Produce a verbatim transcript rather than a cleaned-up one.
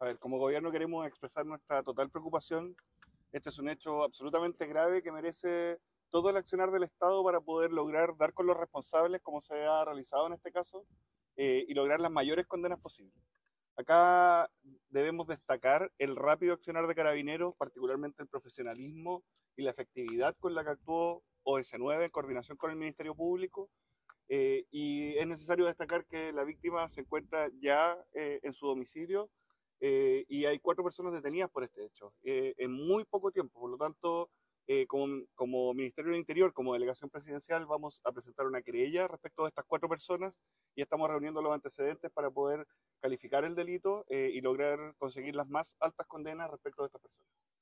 A ver, como gobierno queremos expresar nuestra total preocupación. Este es un hecho absolutamente grave que merece todo el accionar del Estado para poder lograr dar con los responsables, como se ha realizado en este caso, eh, y lograr las mayores condenas posibles. Acá debemos destacar el rápido accionar de Carabineros, particularmente el profesionalismo y la efectividad con la que actuó O S nueve en coordinación con el Ministerio Público. Eh, y es necesario destacar que la víctima se encuentra ya eh, en su domicilio eh, y hay cuatro personas detenidas por este hecho eh, en muy poco tiempo. Por lo tanto, eh, como, como Ministerio del Interior, como delegación presidencial, vamos a presentar una querella respecto de estas cuatro personas y estamos reuniendo los antecedentes para poder calificar el delito eh, y lograr conseguir las más altas condenas respecto de estas personas.